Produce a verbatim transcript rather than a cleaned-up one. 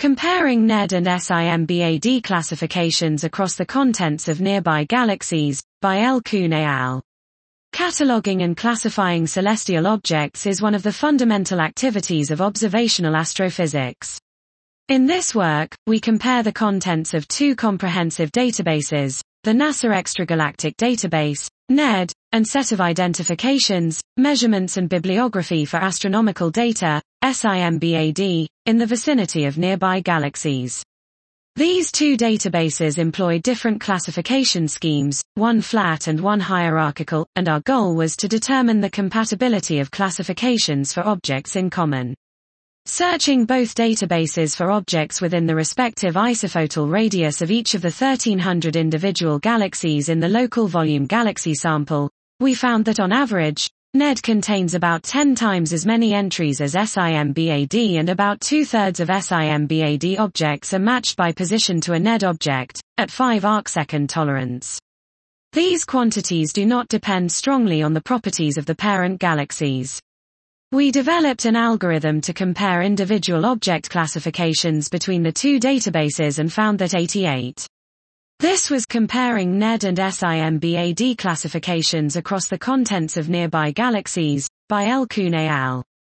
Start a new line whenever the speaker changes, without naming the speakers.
Comparing N E D and SIMBAD classifications across the contents of nearby galaxies, by L. Kuhn et al. Cataloging and classifying celestial objects is one of the fundamental activities of observational astrophysics. In this work, we compare the contents of two comprehensive databases, the NASA Extragalactic Database, N E D, and Set of Identifications, Measurements and Bibliography for Astronomical Data, SIMBAD, in the vicinity of nearby galaxies. These two databases employ different classification schemes, one flat and one hierarchical, and our goal was to determine the compatibility of classifications for objects in common. Searching both databases for objects within the respective isophotral radius of each of the thirteen hundred individual galaxies in the local volume galaxy sample, we found that on average, N E D contains about ten times as many entries as SIMBAD, and about two-thirds of SIMBAD objects are matched by position to a N E D object, at five arcsecond tolerance. These quantities do not depend strongly on the properties of the parent galaxies. We developed an algorithm to compare individual object classifications between the two databases and found that eighty-eight. This was comparing N E D and SIMBAD classifications across the contents of nearby galaxies, by L. Kuhn et al.